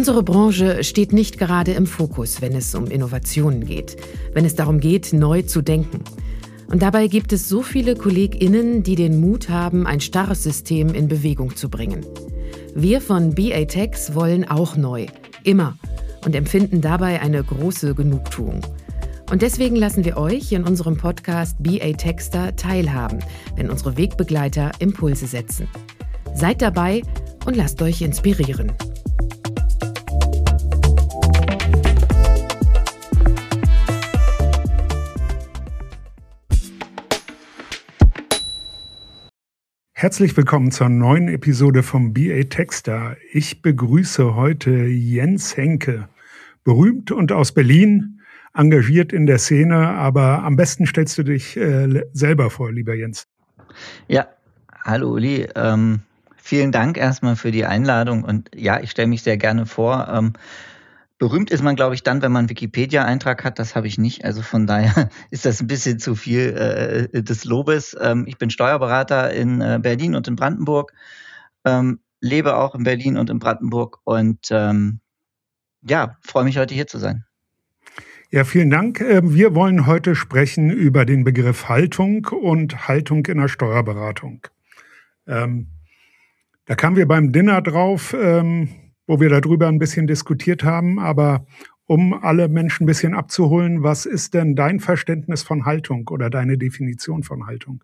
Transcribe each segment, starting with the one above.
Unsere Branche steht nicht gerade im Fokus, wenn es um Innovationen geht, wenn es darum geht, neu zu denken. Und dabei gibt es so viele KollegInnen, die den Mut haben, ein starres System in Bewegung zu bringen. Wir von BA-Tex wollen auch neu, immer, und empfinden dabei eine große Genugtuung. Und deswegen lassen wir euch in unserem Podcast BA-Texter teilhaben, wenn unsere Wegbegleiter Impulse setzen. Seid dabei und lasst euch inspirieren. Herzlich willkommen zur neuen Episode vom BA-Texter. Ich begrüße heute Jens Henke, berühmt und aus Berlin, engagiert in der Szene, aber am besten stellst du dich selber vor, lieber Jens. Ja, hallo Uli, vielen Dank erstmal für die Einladung und ja, ich stelle mich sehr gerne vor. Berühmt ist man, glaube ich, dann, wenn man einen Wikipedia-Eintrag hat. Das habe ich nicht. Also von daher ist das ein bisschen zu viel des Lobes. Ich bin Steuerberater in Berlin und in Brandenburg, lebe auch in Berlin und in Brandenburg und ja, freue mich, heute hier zu sein. Ja, vielen Dank. Wir wollen heute sprechen über den Begriff Haltung und Haltung in der Steuerberatung. Da kamen wir beim Dinner drauf, wo wir darüber ein bisschen diskutiert haben, aber um alle Menschen ein bisschen abzuholen, was ist denn dein Verständnis von Haltung oder deine Definition von Haltung?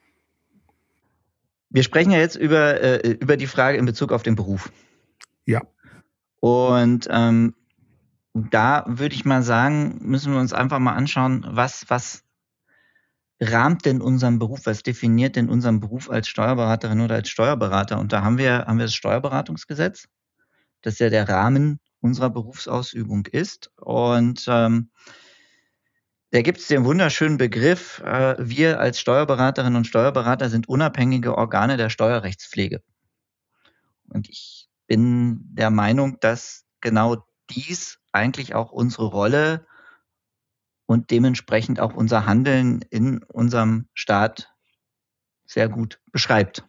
Wir sprechen ja jetzt über die Frage in Bezug auf den Beruf. Ja. Und da würde ich mal sagen, müssen wir uns einfach mal anschauen, was rahmt denn unseren Beruf, was definiert denn unseren Beruf als Steuerberaterin oder als Steuerberater? Und da haben wir das Steuerberatungsgesetz, das ja der Rahmen unserer Berufsausübung ist. Und da gibt es den wunderschönen Begriff, wir als Steuerberaterinnen und Steuerberater sind unabhängige Organe der Steuerrechtspflege. Und ich bin der Meinung, dass genau dies eigentlich auch unsere Rolle und dementsprechend auch unser Handeln in unserem Staat sehr gut beschreibt.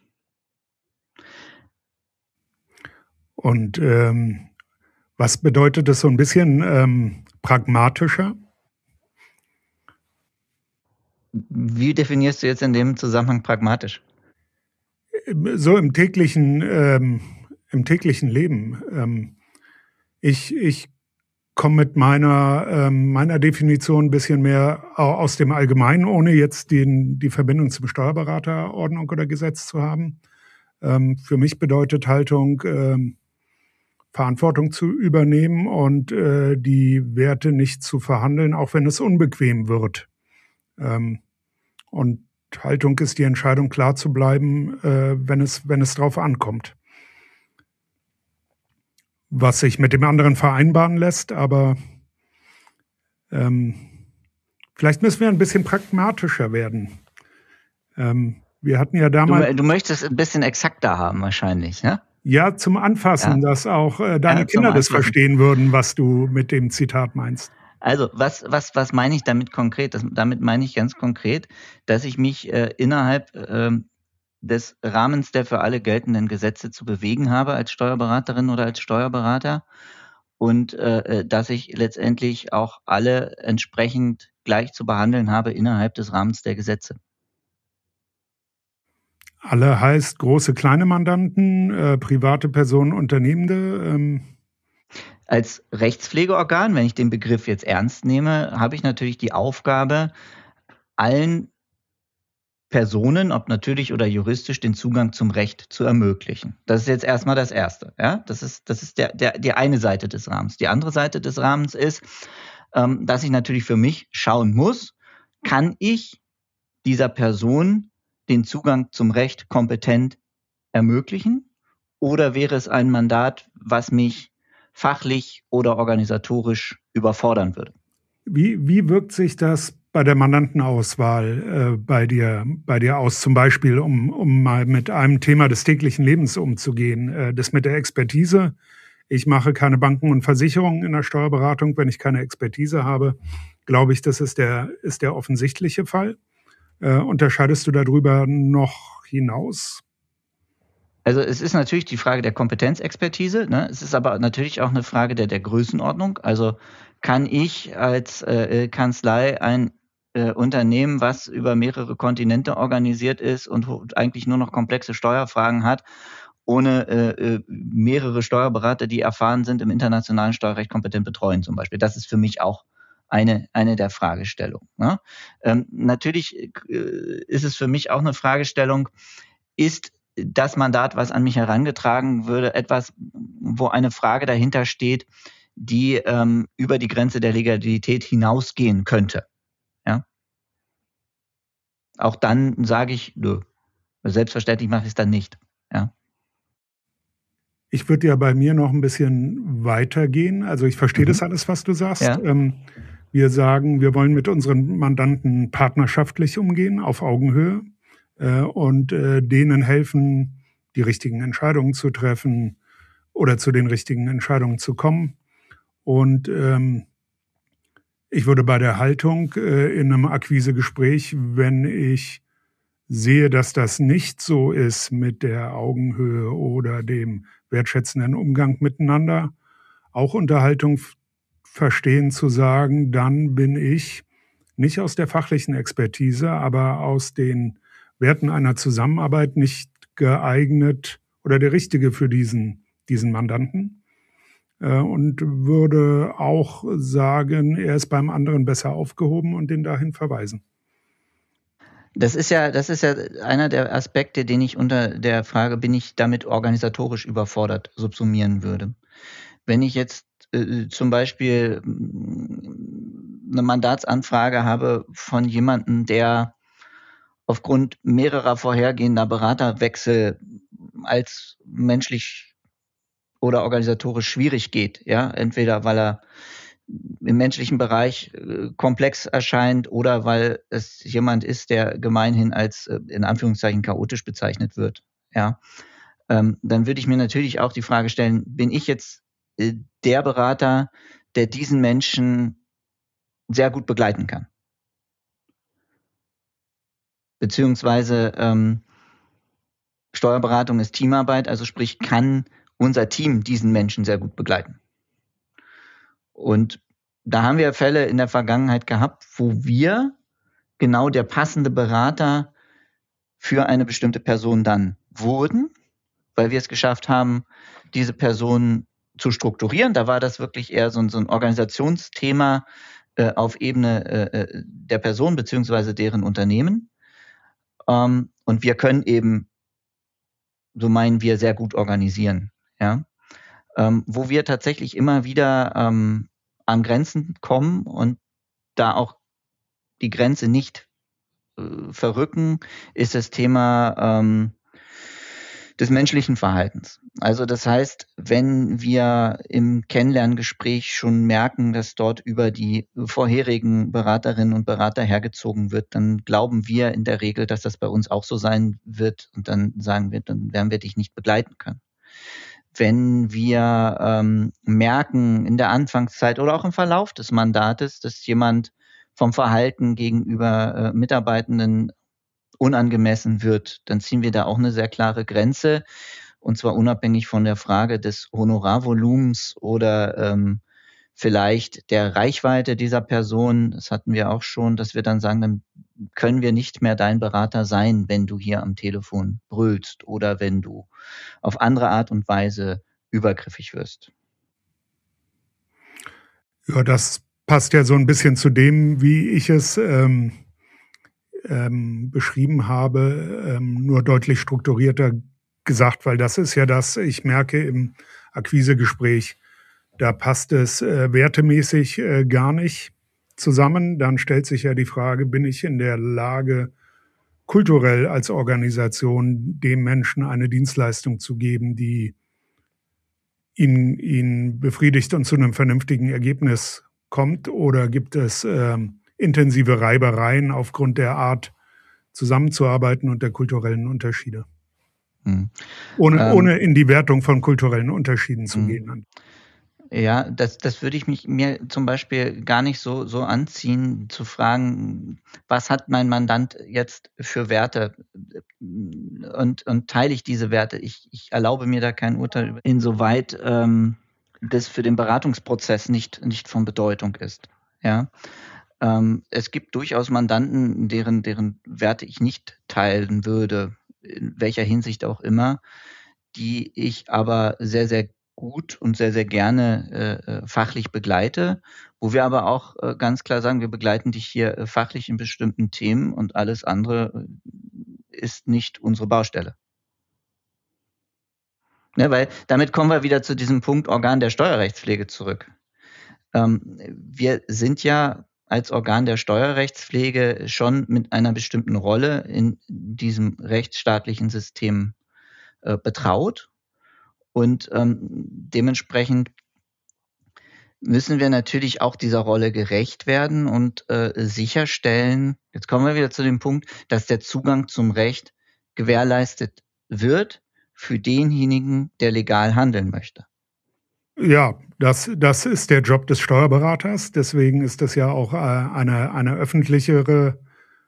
Und was bedeutet das so ein bisschen pragmatischer? Wie definierst du jetzt in dem Zusammenhang pragmatisch? So im täglichen Leben. Ich komme mit meiner Definition ein bisschen mehr aus dem Allgemeinen, ohne jetzt die Verbindung zum Steuerberaterordnung oder Gesetz zu haben. Für mich bedeutet Haltung, Verantwortung zu übernehmen und die Werte nicht zu verhandeln, auch wenn es unbequem wird. Und Haltung ist die Entscheidung, klar zu bleiben, wenn es drauf ankommt. Was sich mit dem anderen vereinbaren lässt, aber vielleicht müssen wir ein bisschen pragmatischer werden. Wir hatten ja damals... Du möchtest ein bisschen exakter haben wahrscheinlich, ne? Ja, zum Anfassen, ja. Dass auch deine Kinder das verstehen würden, was du mit dem Zitat meinst. Also, was meine ich damit konkret? Damit meine ich ganz konkret, dass ich mich innerhalb des Rahmens der für alle geltenden Gesetze zu bewegen habe als Steuerberaterin oder als Steuerberater und dass ich letztendlich auch alle entsprechend gleich zu behandeln habe innerhalb des Rahmens der Gesetze. Alle heißt große, kleine Mandanten, private Personen, Unternehmende? Als Rechtspflegeorgan, wenn ich den Begriff jetzt ernst nehme, habe ich natürlich die Aufgabe, allen Personen, ob natürlich oder juristisch, den Zugang zum Recht zu ermöglichen. Das ist jetzt erstmal das Erste. Ja? Das ist die eine Seite des Rahmens. Die andere Seite des Rahmens ist, dass ich natürlich für mich schauen muss, kann ich dieser Person den Zugang zum Recht kompetent ermöglichen? Oder wäre es ein Mandat, was mich fachlich oder organisatorisch überfordern würde? Wie wirkt sich das bei der Mandantenauswahl bei dir aus? Zum Beispiel, um mal mit einem Thema des täglichen Lebens umzugehen, das mit der Expertise. Ich mache keine Banken und Versicherungen in der Steuerberatung, wenn ich keine Expertise habe. Glaube ich, das ist der offensichtliche Fall. Unterscheidest du darüber noch hinaus? Also es ist natürlich die Frage der Kompetenzexpertise, ne? Es ist aber natürlich auch eine Frage der Größenordnung. Also kann ich als Kanzlei ein Unternehmen, was über mehrere Kontinente organisiert ist und eigentlich nur noch komplexe Steuerfragen hat, ohne mehrere Steuerberater, die erfahren sind, im internationalen Steuerrecht kompetent betreuen zum Beispiel. Das ist für mich auch eine der Fragestellungen. Ne? Natürlich ist es für mich auch eine Fragestellung, ist das Mandat, was an mich herangetragen würde, etwas, wo eine Frage dahinter steht, die über die Grenze der Legalität hinausgehen könnte. Ja? Auch dann sage ich, nö. Selbstverständlich mache ich es dann nicht. Ja? Ich würde ja bei mir noch ein bisschen weitergehen. Also ich verstehe das alles, was du sagst. Ja. Wir sagen, wir wollen mit unseren Mandanten partnerschaftlich umgehen, auf Augenhöhe. Und denen helfen, die richtigen Entscheidungen zu treffen oder zu den richtigen Entscheidungen zu kommen. Und ich würde bei der Haltung in einem Akquisegespräch, wenn ich sehe, dass das nicht so ist mit der Augenhöhe oder dem wertschätzenden Umgang miteinander, auch Unterhaltung verstehen zu sagen, dann bin ich nicht aus der fachlichen Expertise, aber aus den Werten einer Zusammenarbeit nicht geeignet oder der Richtige für diesen Mandanten. Und würde auch sagen, er ist beim anderen besser aufgehoben und den dahin verweisen. Das ist ja einer der Aspekte, den ich unter der Frage, bin ich damit organisatorisch überfordert, subsumieren würde. Wenn ich jetzt zum Beispiel eine Mandatsanfrage habe von jemandem, der aufgrund mehrerer vorhergehender Beraterwechsel als menschlich oder organisatorisch schwierig geht, ja, entweder weil er im menschlichen Bereich komplex erscheint oder weil es jemand ist, der gemeinhin als in Anführungszeichen chaotisch bezeichnet wird, ja, dann würde ich mir natürlich auch die Frage stellen, bin ich jetzt der Berater, der diesen Menschen sehr gut begleiten kann? Beziehungsweise Steuerberatung ist Teamarbeit, also sprich, kann unser Team diesen Menschen sehr gut begleiten. Und da haben wir Fälle in der Vergangenheit gehabt, wo wir genau der passende Berater für eine bestimmte Person dann wurden, weil wir es geschafft haben, diese Person zu strukturieren. Da war das wirklich eher so ein Organisationsthema auf Ebene der Person bzw. deren Unternehmen. Und wir können eben, so meinen wir, sehr gut organisieren. Ja? Wo wir tatsächlich immer wieder an Grenzen kommen und da auch die Grenze nicht verrücken, ist das Thema des menschlichen Verhaltens. Also das heißt, wenn wir im Kennenlerngespräch schon merken, dass dort über die vorherigen Beraterinnen und Berater hergezogen wird, dann glauben wir in der Regel, dass das bei uns auch so sein wird und dann sagen wir, dann werden wir dich nicht begleiten können. Wenn wir merken in der Anfangszeit oder auch im Verlauf des Mandates, dass jemand vom Verhalten gegenüber Mitarbeitenden unangemessen wird, dann ziehen wir da auch eine sehr klare Grenze, und zwar unabhängig von der Frage des Honorarvolumens oder vielleicht der Reichweite dieser Person. Das hatten wir auch schon, dass wir dann sagen, dann können wir nicht mehr dein Berater sein, wenn du hier am Telefon brüllst oder wenn du auf andere Art und Weise übergriffig wirst. Ja, das passt ja so ein bisschen zu dem, wie ich es beschrieben habe, nur deutlich strukturierter gesagt, weil das ist ja das, ich merke im Akquisegespräch, da passt es wertemäßig gar nicht zusammen. Dann stellt sich ja die Frage, bin ich in der Lage, kulturell als Organisation dem Menschen eine Dienstleistung zu geben, die ihn befriedigt und zu einem vernünftigen Ergebnis kommt? Oder gibt es intensive Reibereien aufgrund der Art, zusammenzuarbeiten und der kulturellen Unterschiede? Ohne in die Wertung von kulturellen Unterschieden zu gehen. Ja, das würde ich mir zum Beispiel gar nicht so anziehen, zu fragen, was hat mein Mandant jetzt für Werte? und teile ich diese Werte. Ich erlaube mir da kein Urteil, insoweit das für den Beratungsprozess nicht von Bedeutung ist. Ja? Es gibt durchaus Mandanten, deren Werte ich nicht teilen würde, in welcher Hinsicht auch immer, die ich aber sehr, sehr gut und sehr, sehr gerne fachlich begleite, wo wir aber auch ganz klar sagen, wir begleiten dich hier fachlich in bestimmten Themen und alles andere ist nicht unsere Baustelle. Ne, weil damit kommen wir wieder zu diesem Punkt Organ der Steuerrechtspflege zurück. Wir sind ja als Organ der Steuerrechtspflege schon mit einer bestimmten Rolle in diesem rechtsstaatlichen System betraut. Und dementsprechend müssen wir natürlich auch dieser Rolle gerecht werden und sicherstellen, jetzt kommen wir wieder zu dem Punkt, dass der Zugang zum Recht gewährleistet wird für denjenigen, der legal handeln möchte. Ja, das ist der Job des Steuerberaters. Deswegen ist das ja auch eine öffentlicherer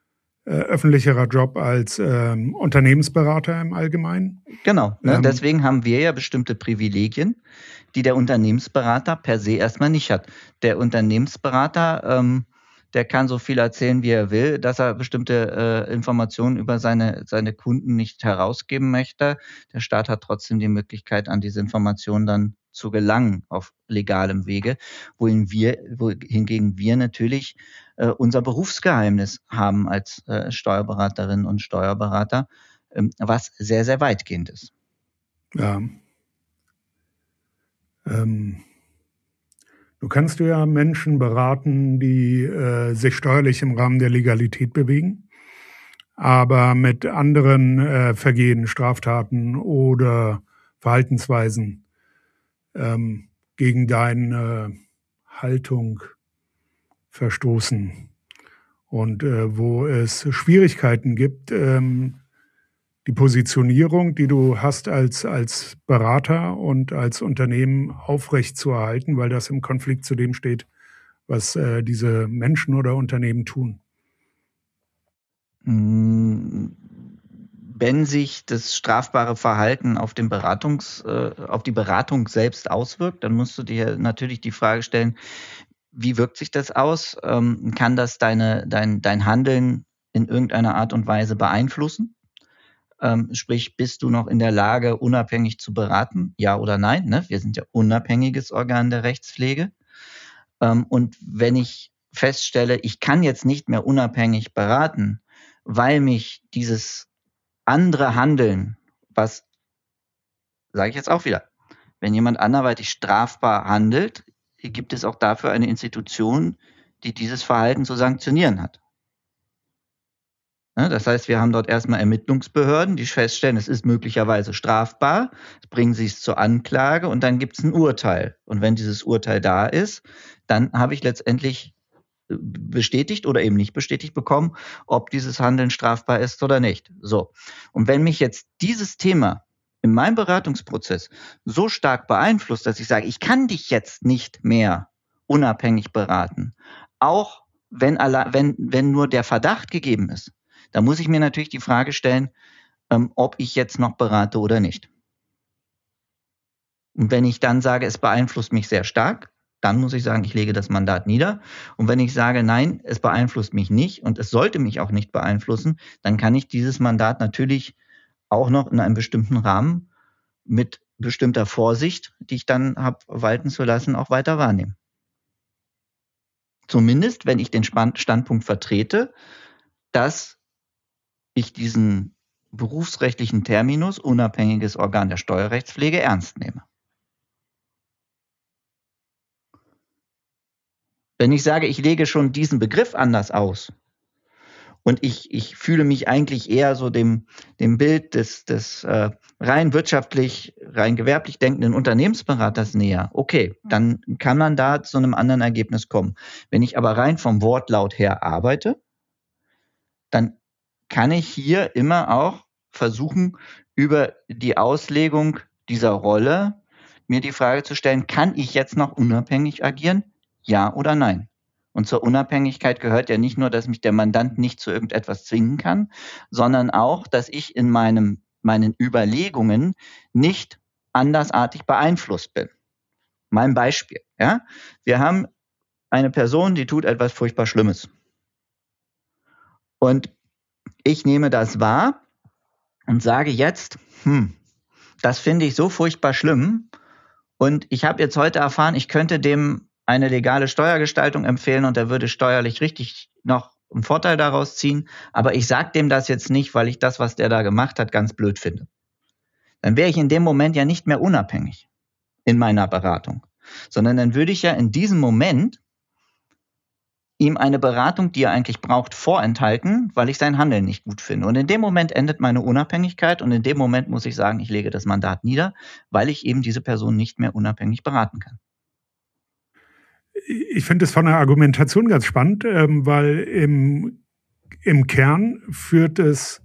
Job als Unternehmensberater im Allgemeinen. Genau, ne? Deswegen haben wir ja bestimmte Privilegien, die der Unternehmensberater per se erstmal nicht hat. Der Unternehmensberater, der kann so viel erzählen, wie er will, dass er bestimmte Informationen über seine Kunden nicht herausgeben möchte. Der Staat hat trotzdem die Möglichkeit, an diese Informationen dann zu gelangen auf legalem Wege, wohingegen wir natürlich unser Berufsgeheimnis haben als Steuerberaterinnen und Steuerberater, was sehr, sehr weitgehend ist. Ja. Du kannst ja Menschen beraten, die sich steuerlich im Rahmen der Legalität bewegen, aber mit anderen Vergehen, Straftaten oder Verhaltensweisen gegen deine Haltung verstoßen. Und wo es Schwierigkeiten gibt, die Positionierung, die du hast als Berater und als Unternehmen aufrechtzuerhalten, weil das im Konflikt zu dem steht, was diese Menschen oder Unternehmen tun. Wenn sich das strafbare Verhalten auf die Beratung selbst auswirkt, dann musst du dir natürlich die Frage stellen, wie wirkt sich das aus? Kann das dein Handeln in irgendeiner Art und Weise beeinflussen? Sprich, bist du noch in der Lage, unabhängig zu beraten? Ja oder nein? Ne? Wir sind ja unabhängiges Organ der Rechtspflege. Und wenn ich feststelle, ich kann jetzt nicht mehr unabhängig beraten, weil mich dieses andere Handeln, was, sage ich jetzt auch wieder, wenn jemand anderweitig strafbar handelt, gibt es auch dafür eine Institution, die dieses Verhalten zu sanktionieren hat. Das heißt, wir haben dort erstmal Ermittlungsbehörden, die feststellen, es ist möglicherweise strafbar, bringen sie es zur Anklage und dann gibt es ein Urteil. Und wenn dieses Urteil da ist, dann habe ich letztendlich bestätigt oder eben nicht bestätigt bekommen, ob dieses Handeln strafbar ist oder nicht. So. Und wenn mich jetzt dieses Thema in meinem Beratungsprozess so stark beeinflusst, dass ich sage, ich kann dich jetzt nicht mehr unabhängig beraten, auch wenn nur der Verdacht gegeben ist, da muss ich mir natürlich die Frage stellen, ob ich jetzt noch berate oder nicht. Und wenn ich dann sage, es beeinflusst mich sehr stark, dann muss ich sagen, ich lege das Mandat nieder. Und wenn ich sage, nein, es beeinflusst mich nicht und es sollte mich auch nicht beeinflussen, dann kann ich dieses Mandat natürlich auch noch in einem bestimmten Rahmen mit bestimmter Vorsicht, die ich dann habe walten zu lassen, auch weiter wahrnehmen. Zumindest, wenn ich den Standpunkt vertrete, dass ich diesen berufsrechtlichen Terminus unabhängiges Organ der Steuerrechtspflege ernst nehme. Wenn ich sage, ich lege schon diesen Begriff anders aus und ich fühle mich eigentlich eher so dem Bild des rein wirtschaftlich, rein gewerblich denkenden Unternehmensberaters näher, okay, dann kann man da zu einem anderen Ergebnis kommen. Wenn ich aber rein vom Wortlaut her arbeite, dann kann ich hier immer auch versuchen, über die Auslegung dieser Rolle mir die Frage zu stellen, kann ich jetzt noch unabhängig agieren? Ja oder nein? Und zur Unabhängigkeit gehört ja nicht nur, dass mich der Mandant nicht zu irgendetwas zwingen kann, sondern auch, dass ich in meinem meinen Überlegungen nicht andersartig beeinflusst bin. Mein Beispiel, ja. Wir haben eine Person, die tut etwas furchtbar Schlimmes. Und ich nehme das wahr und sage jetzt, das finde ich so furchtbar schlimm. Und ich habe jetzt heute erfahren, ich könnte dem eine legale Steuergestaltung empfehlen und er würde steuerlich richtig noch einen Vorteil daraus ziehen. Aber ich sage dem das jetzt nicht, weil ich das, was der da gemacht hat, ganz blöd finde. Dann wäre ich in dem Moment ja nicht mehr unabhängig in meiner Beratung, sondern dann würde ich ja in diesem Moment ihm eine Beratung, die er eigentlich braucht, vorenthalten, weil ich sein Handeln nicht gut finde. Und in dem Moment endet meine Unabhängigkeit und in dem Moment muss ich sagen, ich lege das Mandat nieder, weil ich eben diese Person nicht mehr unabhängig beraten kann. Ich finde es von der Argumentation ganz spannend, weil im Kern führt es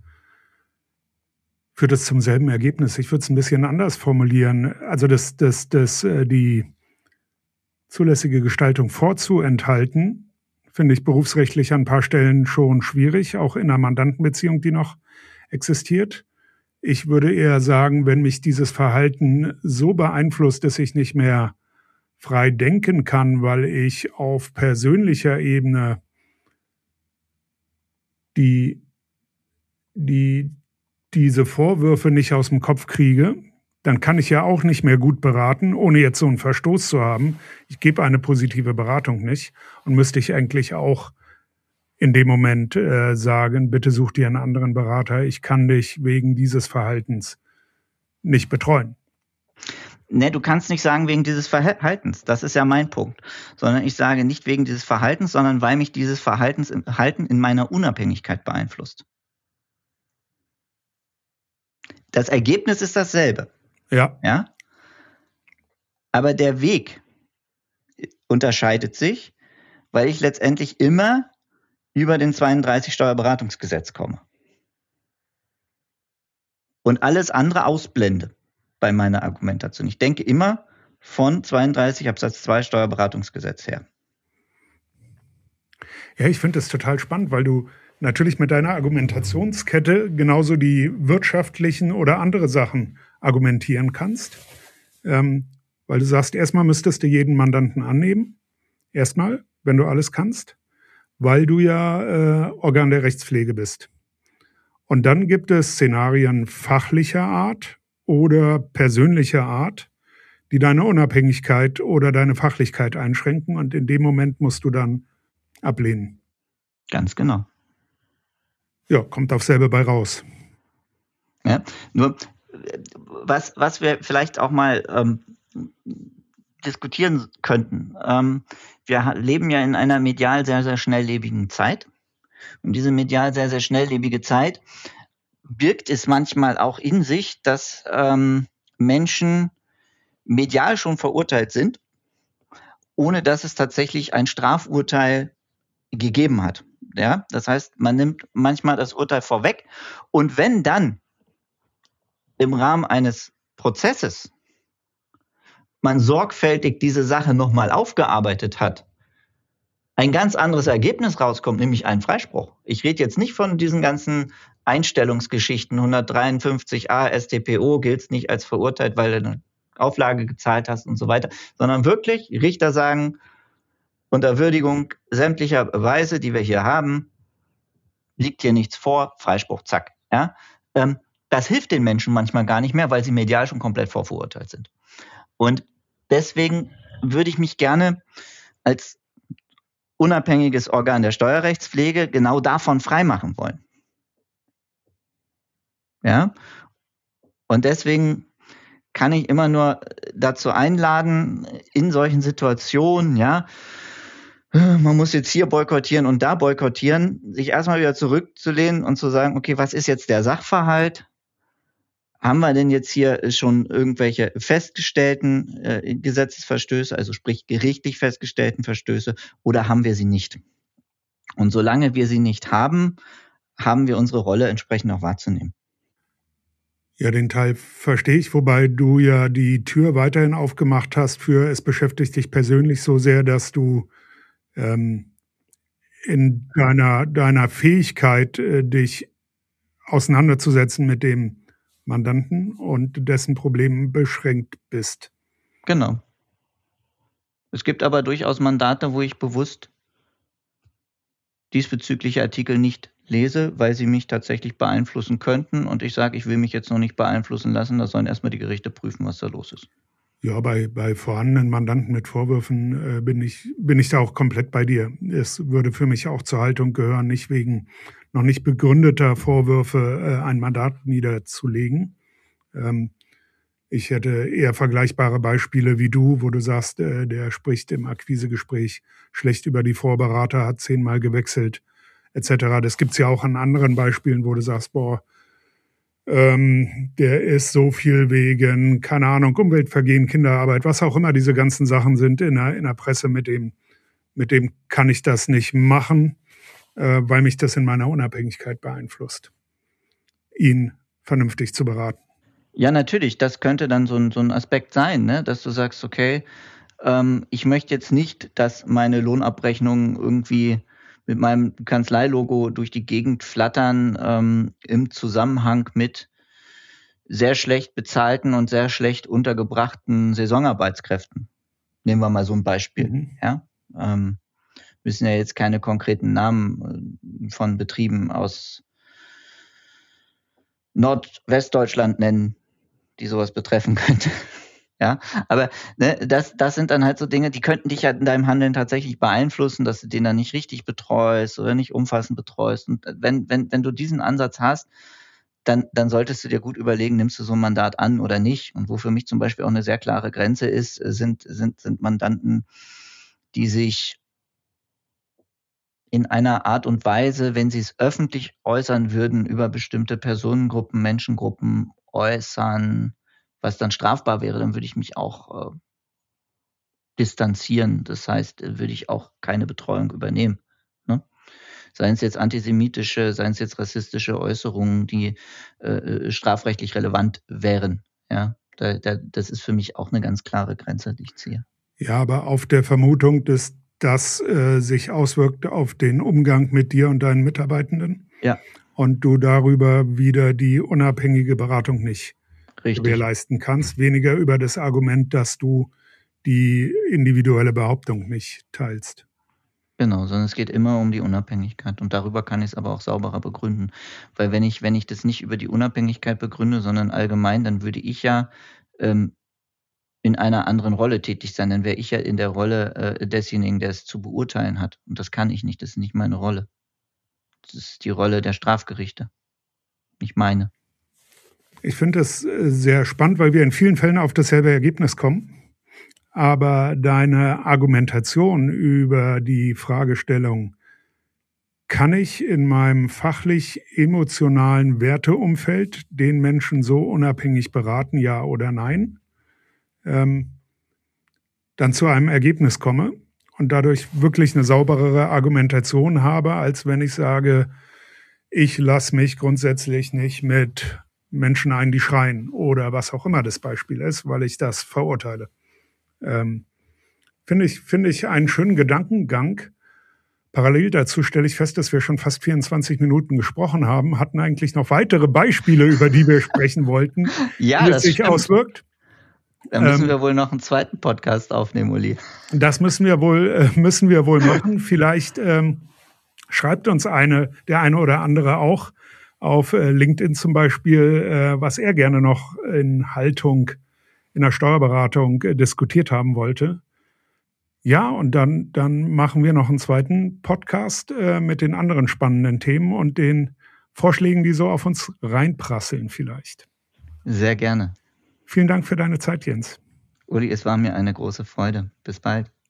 zum selben Ergebnis. Ich würde es ein bisschen anders formulieren. Also die zulässige Gestaltung vorzuenthalten, finde ich berufsrechtlich an ein paar Stellen schon schwierig, auch in einer Mandantenbeziehung, die noch existiert. Ich würde eher sagen, wenn mich dieses Verhalten so beeinflusst, dass ich nicht mehr frei denken kann, weil ich auf persönlicher Ebene diese Vorwürfe nicht aus dem Kopf kriege, dann kann ich ja auch nicht mehr gut beraten, ohne jetzt so einen Verstoß zu haben. Ich gebe eine positive Beratung nicht und müsste ich eigentlich auch in dem Moment sagen, bitte such dir einen anderen Berater, ich kann dich wegen dieses Verhaltens nicht betreuen. Ne, du kannst nicht sagen wegen dieses Verhaltens, das ist ja mein Punkt, sondern ich sage nicht wegen dieses Verhaltens, sondern weil mich dieses Verhalten in meiner Unabhängigkeit beeinflusst. Das Ergebnis ist dasselbe. Ja? Aber der Weg unterscheidet sich, weil ich letztendlich immer über den 32 Steuerberatungsgesetz komme. Und alles andere ausblende bei meiner Argumentation. Ich denke immer von 32 Absatz 2 Steuerberatungsgesetz her. Ja, ich finde das total spannend, weil du natürlich mit deiner Argumentationskette genauso die wirtschaftlichen oder andere Sachen argumentieren kannst. Weil du sagst, erstmal müsstest du jeden Mandanten annehmen. Erstmal, wenn du alles kannst, weil du ja Organ der Rechtspflege bist. Und dann gibt es Szenarien fachlicher Art oder persönlicher Art, die deine Unabhängigkeit oder deine Fachlichkeit einschränken. Und in dem Moment musst du dann ablehnen. Ganz genau. Ja, kommt auf selber bei raus. Ja, nur was wir vielleicht auch mal diskutieren könnten. Wir leben ja in einer medial sehr, sehr schnelllebigen Zeit. Und diese medial sehr, sehr schnelllebige Zeit birgt es manchmal auch in sich, dass Menschen medial schon verurteilt sind, ohne dass es tatsächlich ein Strafurteil gegeben hat. Ja, das heißt, man nimmt manchmal das Urteil vorweg und wenn dann im Rahmen eines Prozesses man sorgfältig diese Sache nochmal aufgearbeitet hat, ein ganz anderes Ergebnis rauskommt, nämlich ein Freispruch. Ich rede jetzt nicht von diesen ganzen Einstellungsgeschichten, 153a StPO gilt nicht als verurteilt, weil du eine Auflage gezahlt hast und so weiter, sondern wirklich Richter sagen, unter Würdigung sämtlicher Beweise, die wir hier haben, liegt hier nichts vor, Freispruch, zack. Ja? Das hilft den Menschen manchmal gar nicht mehr, weil sie medial schon komplett vorverurteilt sind. Und deswegen würde ich mich gerne als unabhängiges Organ der Steuerrechtspflege genau davon freimachen wollen. Ja? Und deswegen kann ich immer nur dazu einladen, in solchen Situationen, ja, man muss jetzt hier boykottieren und da boykottieren, sich erstmal wieder zurückzulehnen und zu sagen, okay, was ist jetzt der Sachverhalt? Haben wir denn jetzt hier schon irgendwelche festgestellten Gesetzesverstöße, also sprich gerichtlich festgestellten Verstöße, oder haben wir sie nicht? Und solange wir sie nicht haben, haben wir unsere Rolle entsprechend auch wahrzunehmen. Ja, den Teil verstehe ich, wobei du ja die Tür weiterhin aufgemacht hast für es beschäftigt dich persönlich so sehr, dass du in deiner Fähigkeit, dich auseinanderzusetzen mit dem Mandanten und dessen Problemen beschränkt bist. Genau. Es gibt aber durchaus Mandate, wo ich bewusst diesbezügliche Artikel nicht lese, weil sie mich tatsächlich beeinflussen könnten und ich sage, ich will mich jetzt noch nicht beeinflussen lassen, da sollen erstmal die Gerichte prüfen, was da los ist. Ja, bei vorhandenen Mandanten mit Vorwürfen bin ich da auch komplett bei dir. Es würde für mich auch zur Haltung gehören, nicht wegen noch nicht begründeter Vorwürfe ein Mandat niederzulegen. Ich hätte eher vergleichbare Beispiele wie du, wo du sagst, der spricht im Akquisegespräch schlecht über die Vorberater, hat 10-mal gewechselt, etc. Das gibt's ja auch an anderen Beispielen, wo du sagst, der ist so viel wegen, keine Ahnung, Umweltvergehen, Kinderarbeit, was auch immer diese ganzen Sachen sind in der Presse, mit dem kann ich das nicht machen, weil mich das in meiner Unabhängigkeit beeinflusst, ihn vernünftig zu beraten. Ja, natürlich, das könnte dann so ein Aspekt sein, ne? Dass du sagst, okay, ich möchte jetzt nicht, dass meine Lohnabrechnungen irgendwie mit meinem Kanzleilogo durch die Gegend flattern, im Zusammenhang mit sehr schlecht bezahlten und sehr schlecht untergebrachten Saisonarbeitskräften. Nehmen wir mal so ein Beispiel. Ja? Müssen ja jetzt keine konkreten Namen von Betrieben aus Nordwestdeutschland nennen, die sowas betreffen könnte. Ja, aber ne, das sind dann halt so Dinge, die könnten dich halt in deinem Handeln tatsächlich beeinflussen, dass du den dann nicht richtig betreust oder nicht umfassend betreust. Und wenn du diesen Ansatz hast, dann solltest du dir gut überlegen, nimmst du so ein Mandat an oder nicht. Und wo für mich zum Beispiel auch eine sehr klare Grenze ist, sind Mandanten, die sich in einer Art und Weise, wenn sie es öffentlich äußern würden, über bestimmte Personengruppen, Menschengruppen äußern, was dann strafbar wäre, dann würde ich mich auch distanzieren. Das heißt, würde ich auch keine Betreuung übernehmen. Ne? Seien es jetzt antisemitische, seien es jetzt rassistische Äußerungen, die strafrechtlich relevant wären. Ja, das ist für mich auch eine ganz klare Grenze, die ich ziehe. Ja, aber auf der Vermutung, dass das sich auswirkt auf den Umgang mit dir und deinen Mitarbeitenden. Ja. Und du darüber wieder die unabhängige Beratung nicht gewährleisten kannst. Weniger über das Argument, dass du die individuelle Behauptung nicht teilst. Genau, sondern es geht immer um die Unabhängigkeit. Und darüber kann ich es aber auch sauberer begründen. Weil wenn ich das nicht über die Unabhängigkeit begründe, sondern allgemein, dann würde ich ja in einer anderen Rolle tätig sein. Dann wäre ich ja in der Rolle desjenigen, der es zu beurteilen hat. Und das kann ich nicht. Das ist nicht meine Rolle. Das ist die Rolle der Strafgerichte. Nicht meine. Ich finde es sehr spannend, weil wir in vielen Fällen auf dasselbe Ergebnis kommen. Aber deine Argumentation über die Fragestellung, kann ich in meinem fachlich-emotionalen Werteumfeld den Menschen so unabhängig beraten, ja oder nein, dann zu einem Ergebnis komme und dadurch wirklich eine sauberere Argumentation habe, als wenn ich sage, ich lasse mich grundsätzlich nicht mit Menschen ein, die schreien oder was auch immer das Beispiel ist, weil ich das verurteile. Finde ich einen schönen Gedankengang. Parallel dazu stelle ich fest, dass wir schon fast 24 Minuten gesprochen haben, hatten eigentlich noch weitere Beispiele, über die wir sprechen wollten, ja, wie es sich auswirkt. Da müssen wir wohl noch einen zweiten Podcast aufnehmen, Uli. Das müssen wir wohl machen. Vielleicht schreibt uns der eine oder andere auch auf LinkedIn zum Beispiel, was er gerne noch in Haltung in der Steuerberatung diskutiert haben wollte. Ja, und dann machen wir noch einen zweiten Podcast mit den anderen spannenden Themen und den Vorschlägen, die so auf uns reinprasseln vielleicht. Sehr gerne. Vielen Dank für deine Zeit, Jens. Uli, es war mir eine große Freude. Bis bald.